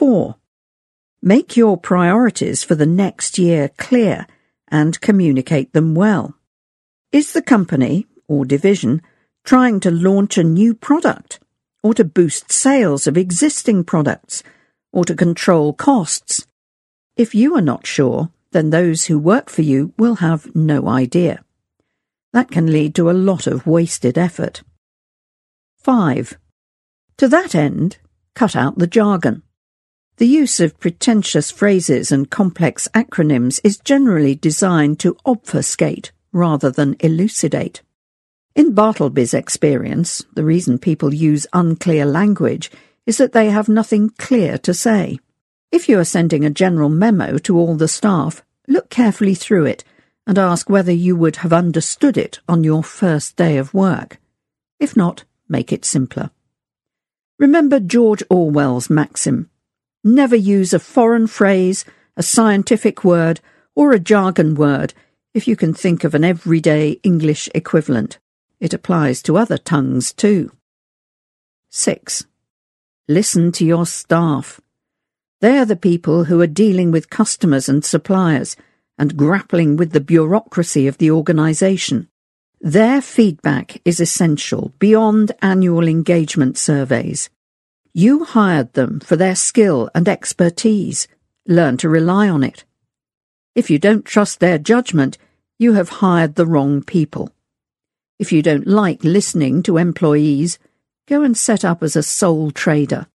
4. Make your priorities for the next year clear and communicate them well. Is the company, or division, trying to launch a new product, or to boost sales of existing products, or to control costs? If you are not sure, then those who work for you will have no idea. That can lead to a lot of wasted effort. 5. To that end, cut out the jargon. The use of pretentious phrases and complex acronyms is generally designed to obfuscate rather than elucidate. In Bartleby's experience, the reason people use unclear language is that they have nothing clear to say. If you are sending a general memo to all the staff, look carefully through it and ask whether you would have understood it on your first day of work. If not, make it simpler. Remember George Orwell's maxim: never use a foreign phrase, a scientific word, or a jargon word if you can think of an everyday English equivalent. It applies to other tongues too. 6. Listen to your staff. They are the people who are dealing with customers and suppliers and grappling with the bureaucracy of the organisation. Their feedback is essential beyond annual engagement surveys. You hired them for their skill and expertise. Learn to rely on it. If you don't trust their judgment, you have hired the wrong people. If you don't like listening to employees, go and set up as a sole trader.